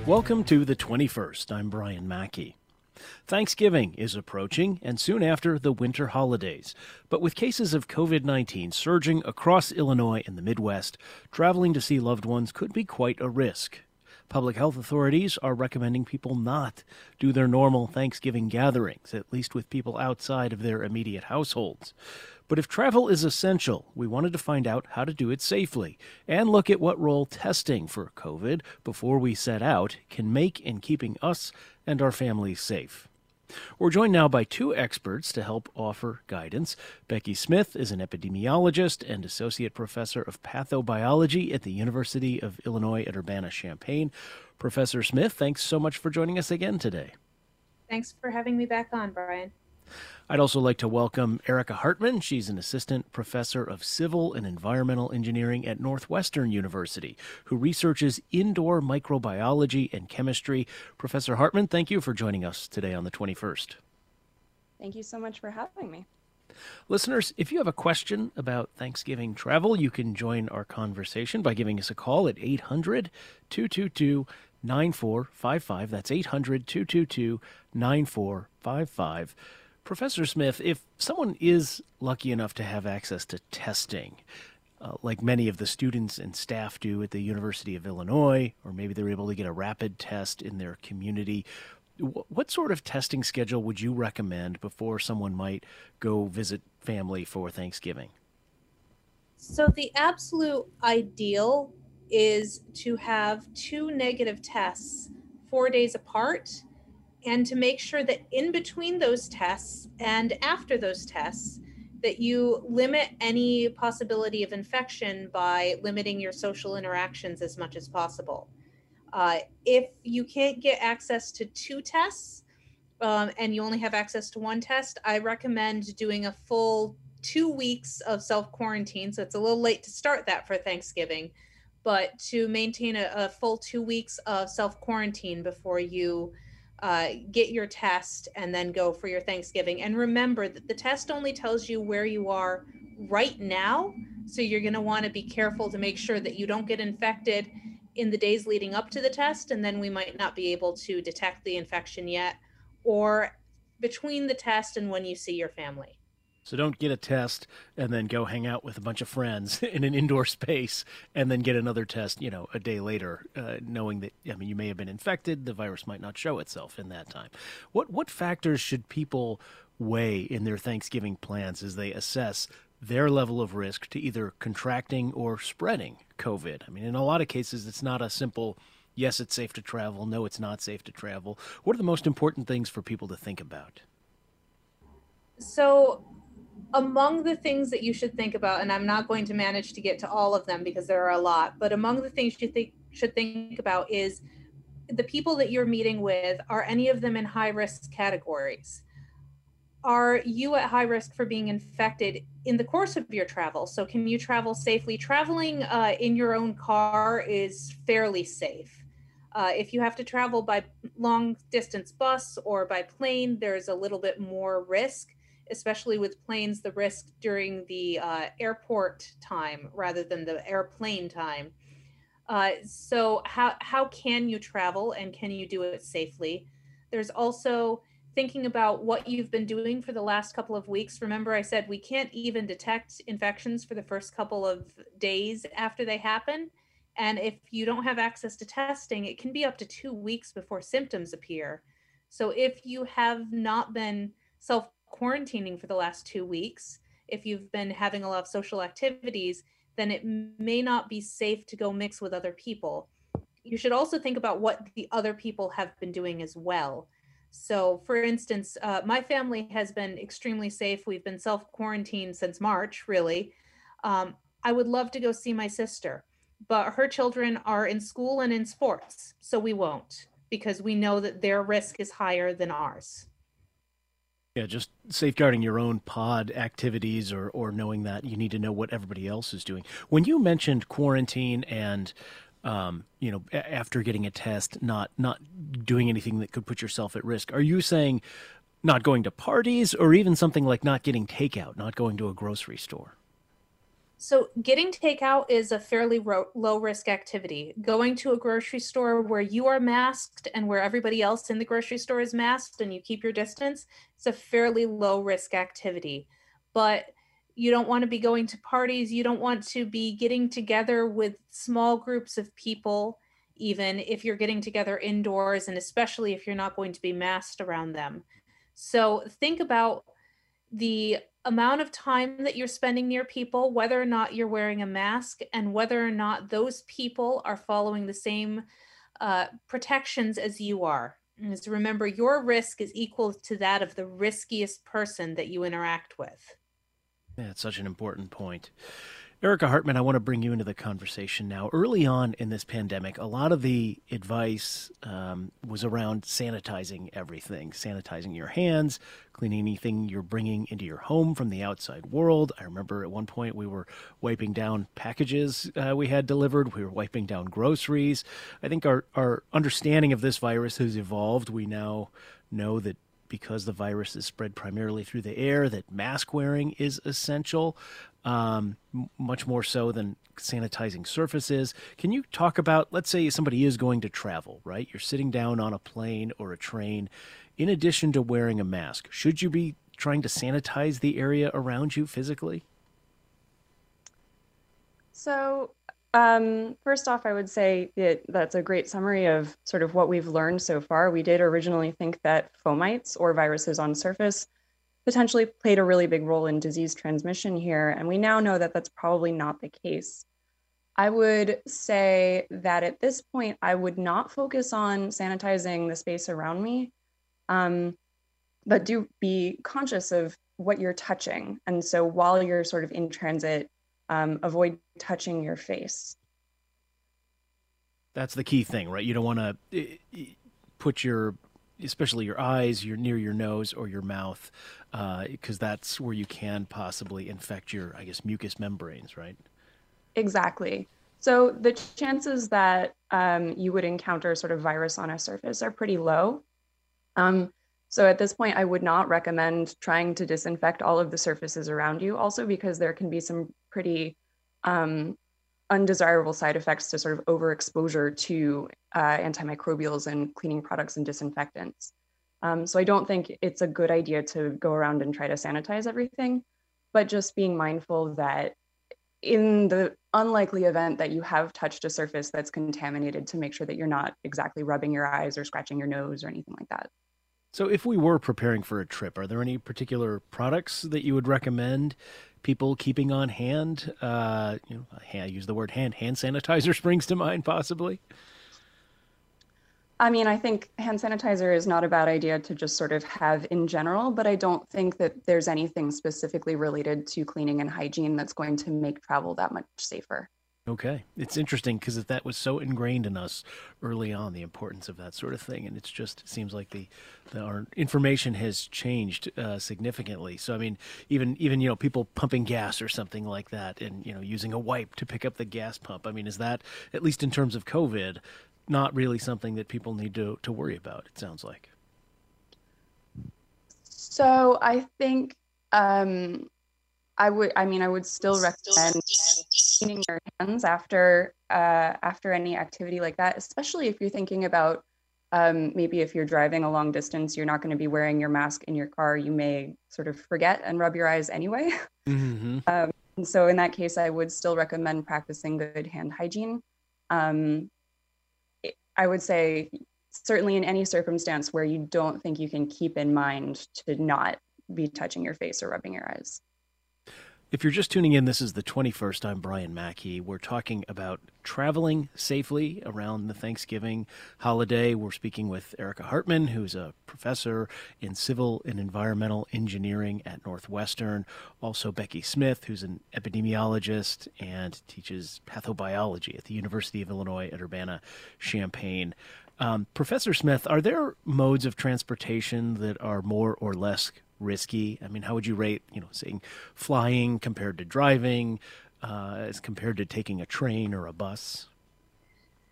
Welcome to the 21st. I'm Brian Mackey. Thanksgiving is approaching, and soon after, the winter holidays. But with cases of COVID-19 surging across Illinois and the Midwest, traveling to see loved ones could be quite a risk. Public health authorities are recommending people not do their normal Thanksgiving gatherings, at least with people outside of their immediate households. But if travel is essential, we wanted to find out how to do it safely and look at what role testing for COVID before we set out can make in keeping us and our families safe. We're joined now by two experts to help offer guidance. Becky Smith is an epidemiologist and associate professor of pathobiology at the University of Illinois at Urbana-Champaign. Professor Smith, thanks so much for joining us again today. Thanks for having me back on, Brian. I'd also like to welcome Erica Hartman. She's an assistant professor of civil and environmental engineering at Northwestern University, who researches indoor microbiology and chemistry. Professor Hartman, thank you for joining us today on the 21st. Thank you so much for having me. Listeners, if you have a question about Thanksgiving travel, you can join our conversation by giving us a call at 800-222-9455. That's 800-222-9455. Professor Smith, if someone is lucky enough to have access to testing, like many of the students and staff do at the University of Illinois, or maybe they're able to get a rapid test in their community, what sort of testing schedule would you recommend before someone might go visit family for Thanksgiving? So the absolute ideal is to have two negative tests 4 days apart, and to make sure that in between those tests and after those tests, that you limit any possibility of infection by limiting your social interactions as much as possible. If you can't get access to two tests and you only have access to one test, I recommend doing a full 2 weeks of self-quarantine. So it's a little late to start that for Thanksgiving, but to maintain a full 2 weeks of self-quarantine before you get your test and then go for your Thanksgiving. And remember that the test only tells you where you are right now. So you're going to want to be careful to make sure that you don't get infected in the days leading up to the test. And then we might not be able to detect the infection yet, or between the test and when you see your family. So don't get a test and then go hang out with a bunch of friends in an indoor space and then get another test, a day later, knowing that, you may have been infected. The virus might not show itself in that time. What factors should people weigh in their Thanksgiving plans as they assess their level of risk to either contracting or spreading COVID? In a lot of cases, it's not a simple, yes, it's safe to travel, no, it's not safe to travel. What are the most important things for people to think about? So among the things that you should think about, and I'm not going to manage to get to all of them because there are a lot, but among the things you should think about is the people that you're meeting with, are any of them in high risk categories? Are you at high risk for being infected in the course of your travel? So can you travel safely? Traveling in your own car is fairly safe. If you have to travel by long distance bus or by plane, there's a little bit more risk, especially with planes, the risk during the airport time rather than the airplane time. So how can you travel, and can you do it safely? There's also thinking about what you've been doing for the last couple of weeks. Remember, I said we can't even detect infections for the first couple of days after they happen. And if you don't have access to testing, it can be up to 2 weeks before symptoms appear. So if you have not been self-quarantining for the last 2 weeks, if you've been having a lot of social activities, then it may not be safe to go mix with other people. You should also think about what the other people have been doing as well. So for instance, my family has been extremely safe. We've been self-quarantined since March, really. I would love to go see my sister, but her children are in school and in sports, so we won't, because we know that their risk is higher than ours. Yeah, just safeguarding your own pod activities or knowing that you need to know what everybody else is doing. When you mentioned quarantine and, after getting a test, not doing anything that could put yourself at risk, are you saying not going to parties or even something like not getting takeout, not going to a grocery store? So, getting takeout is a fairly low risk activity. Going to a grocery store where you are masked and where everybody else in the grocery store is masked and you keep your distance, it's a fairly low risk activity. But you don't want to be going to parties. You don't want to be getting together with small groups of people, even if you're getting together indoors, and especially if you're not going to be masked around them. So, think about the amount of time that you're spending near people, whether or not you're wearing a mask, and whether or not those people are following the same protections as you are. And just remember, your risk is equal to that of the riskiest person that you interact with. Yeah, it's such an important point. Erica Hartman, I want to bring you into the conversation now. Early on in this pandemic, a lot of the advice was around sanitizing everything, sanitizing your hands, cleaning anything you're bringing into your home from the outside world. I remember at one point we were wiping down packages we had delivered. We were wiping down groceries. I think our understanding of this virus has evolved. We now know that because the virus is spread primarily through the air, that mask wearing is essential, much more so than sanitizing surfaces. Can you talk about, let's say somebody is going to travel, right? You're sitting down on a plane or a train. In addition to wearing a mask, should you be trying to sanitize the area around you physically? So, first off, I would say that's a great summary of sort of what we've learned so far. We did originally think that fomites or viruses on surface potentially played a really big role in disease transmission here, and we now know that that's probably not the case. I would say that at this point, I would not focus on sanitizing the space around me, but do be conscious of what you're touching. And so while you're sort of in transit, avoid touching your face. That's the key thing, right? You don't want to put especially your eyes, near your nose or your mouth, because that's where you can possibly infect your, I guess, mucous membranes, right? Exactly. So the chances that you would encounter sort of virus on a surface are pretty low. So at this point, I would not recommend trying to disinfect all of the surfaces around you, also because there can be some pretty undesirable side effects to sort of overexposure to antimicrobials and cleaning products and disinfectants. So I don't think it's a good idea to go around and try to sanitize everything, but just being mindful that in the unlikely event that you have touched a surface that's contaminated, to make sure that you're not exactly rubbing your eyes or scratching your nose or anything like that. So if we were preparing for a trip, are there any particular products that you would recommend people keeping on hand? I use the word hand sanitizer springs to mind, possibly. I mean, I think hand sanitizer is not a bad idea to just sort of have in general, but I don't think that there's anything specifically related to cleaning and hygiene that's going to make travel that much safer. Okay. It's interesting because that was so ingrained in us early on, the importance of that sort of thing. And it seems like our information has changed significantly. So, I mean, even, people pumping gas or something like that and, using a wipe to pick up the gas pump. I mean, is that, at least in terms of COVID, not really something that people need to worry about, it sounds like? So I think I would still recommend cleaning your hands after any activity like that, especially if you're thinking about maybe if you're driving a long distance, you're not going to be wearing your mask in your car. You may sort of forget and rub your eyes anyway. Mm-hmm. And so in that case, I would still recommend practicing good hand hygiene. I would say certainly in any circumstance where you don't think you can keep in mind to not be touching your face or rubbing your eyes. If you're just tuning in, this is the 21st. I'm Brian Mackey. We're talking about traveling safely around the Thanksgiving holiday. We're speaking with Erica Hartman, who's a professor in civil and environmental engineering at Northwestern. Also Becky Smith, who's an epidemiologist and teaches pathobiology at the University of Illinois at Urbana-Champaign. Professor Smith, are there modes of transportation that are more or less risky? I mean, how would you rate, saying flying compared to driving, as compared to taking a train or a bus?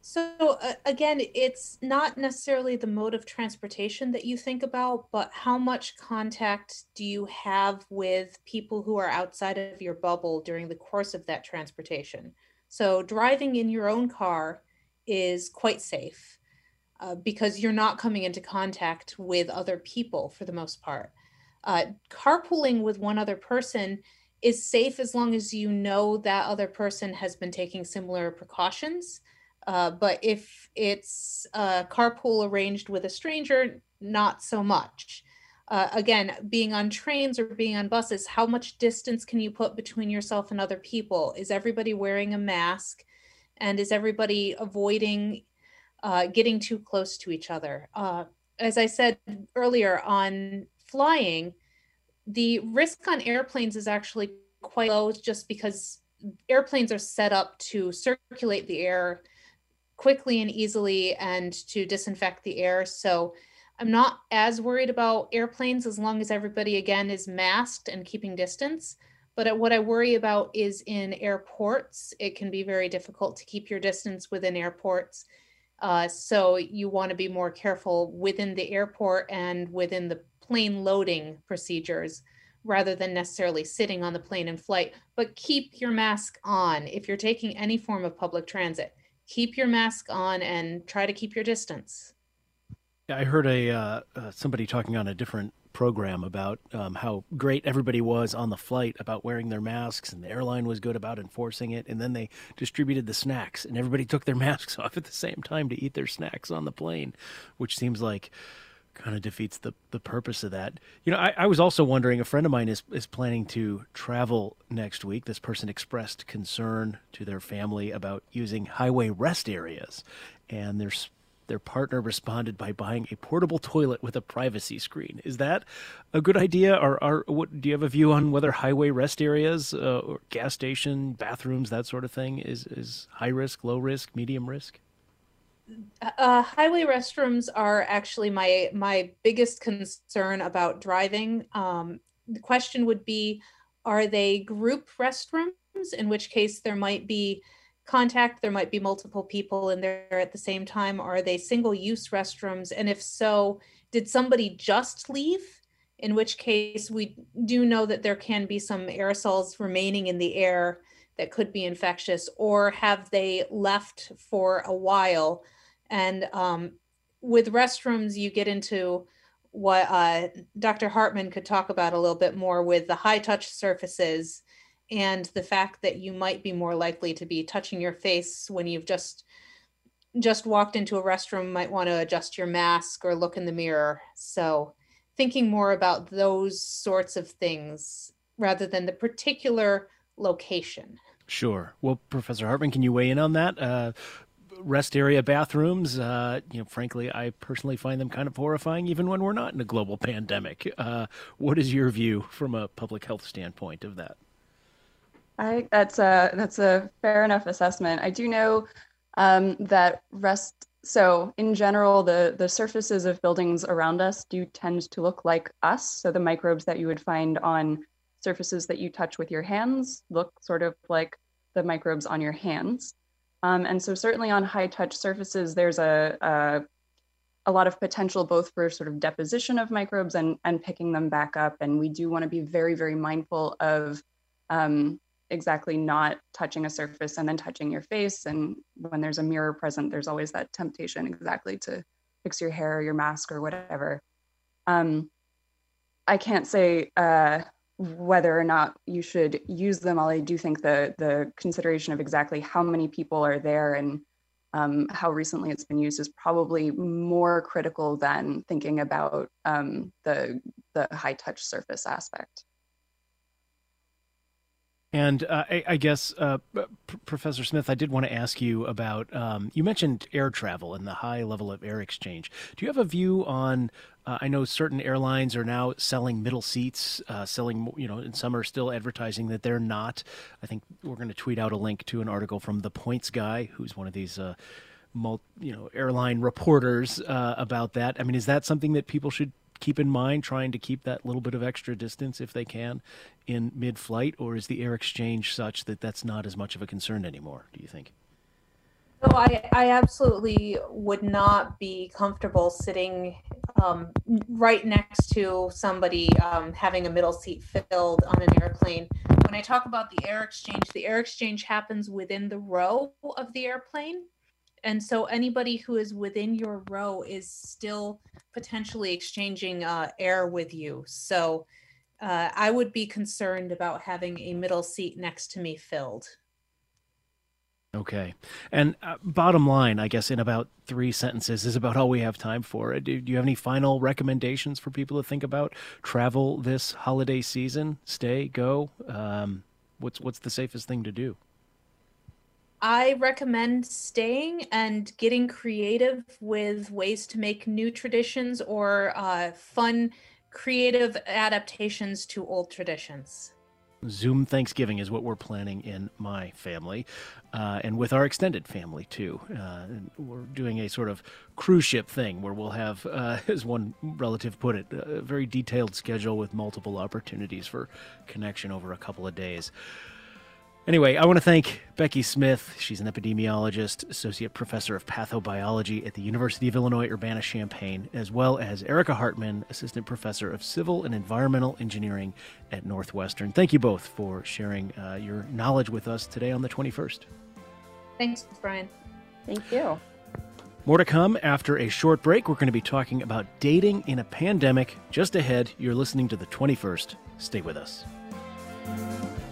So again, it's not necessarily the mode of transportation that you think about, but how much contact do you have with people who are outside of your bubble during the course of that transportation? So driving in your own car is quite safe because you're not coming into contact with other people for the most part. Carpooling with one other person is safe as long as you know that other person has been taking similar precautions. But if it's a carpool arranged with a stranger, not so much. Again, being on trains or being on buses, how much distance can you put between yourself and other people? Is everybody wearing a mask? And is everybody avoiding getting too close to each other? As I said earlier, on flying, the risk on airplanes is actually quite low just because airplanes are set up to circulate the air quickly and easily and to disinfect the air. So I'm not as worried about airplanes as long as everybody, again, is masked and keeping distance. But what I worry about is in airports. It can be very difficult to keep your distance within airports. So you want to be more careful within the airport and within the plane loading procedures rather than necessarily sitting on the plane in flight. But keep your mask on if you're taking any form of public transit. Keep your mask on and try to keep your distance. I heard somebody talking on a different program about how great everybody was on the flight about wearing their masks, and the airline was good about enforcing it. And then they distributed the snacks, and everybody took their masks off at the same time to eat their snacks on the plane, which seems like kind of defeats the purpose of that. I was also wondering, a friend of mine is planning to travel next week. This person expressed concern to their family about using highway rest areas, and their partner responded by buying a portable toilet with a privacy screen. Is that a good idea? Or what, do you have a view on whether highway rest areas or gas station, bathrooms, that sort of thing is high risk, low risk, medium risk? Highway restrooms are actually my biggest concern about driving. The question would be, are they group restrooms? In which case there might be contact, there might be multiple people in there at the same time. Or are they single-use restrooms? And if so, did somebody just leave? In which case we do know that there can be some aerosols remaining in the air that could be infectious, or have they left for a while? And with restrooms, you get into what Dr. Hartman could talk about a little bit more with the high touch surfaces and the fact that you might be more likely to be touching your face when you've just walked into a restroom, might want to adjust your mask or look in the mirror. So thinking more about those sorts of things rather than the particular location. Sure. Well, Professor Hartman, can you weigh in on that? Rest area bathrooms, frankly, I personally find them kind of horrifying, even when we're not in a global pandemic. What is your view from a public health standpoint of that? That's a fair enough assessment. I do know that so in general, the surfaces of buildings around us do tend to look like us. So the microbes that you would find on surfaces that you touch with your hands look sort of like the microbes on your hands. And so certainly on high touch surfaces, there's a lot of potential both for sort of deposition of microbes and picking them back up. And we do want to be very, very mindful of exactly not touching a surface and then touching your face. And when there's a mirror present, there's always that temptation exactly to fix your hair or your mask or whatever. I can't say whether or not you should use them. I do think the consideration of exactly how many people are there and how recently it's been used is probably more critical than thinking about the high touch surface aspect. And I guess, Professor Smith, I did want to ask you about, you mentioned air travel and the high level of air exchange. Do you have a view on, I know certain airlines are now selling middle seats, and some are still advertising that they're not. I think we're going to tweet out a link to an article from The Points Guy, who's one of these airline reporters about that. I mean, is that something that people should keep in mind, trying to keep that little bit of extra distance if they can in mid-flight, or is the air exchange such that that's not as much of a concern anymore, do you think? So I absolutely would not be comfortable sitting right next to somebody having a middle seat filled on an airplane. When I talk about the air exchange happens within the row of the airplane. And so anybody who is within your row is still potentially exchanging air with you. So I would be concerned about having a middle seat next to me filled. Okay. And bottom line, I guess in about 3 sentences is about all we have time for. Do you have any final recommendations for people to think about travel this holiday season? Stay, go? What's the safest thing to do? I recommend staying and getting creative with ways to make new traditions or fun, creative adaptations to old traditions. Zoom Thanksgiving is what we're planning in my family, and with our extended family too. And we're doing a sort of cruise ship thing where we'll have, as one relative put it, a very detailed schedule with multiple opportunities for connection over a couple of days. Anyway, I want to thank Becky Smith. She's an epidemiologist, associate professor of pathobiology at the University of Illinois Urbana-Champaign, as well as Erica Hartman, assistant professor of civil and environmental engineering at Northwestern. Thank you both for sharing your knowledge with us today on the 21st. Thanks, Brian. Thank you. More to come after a short break. We're going to be talking about dating in a pandemic. Just ahead, you're listening to the 21st. Stay with us.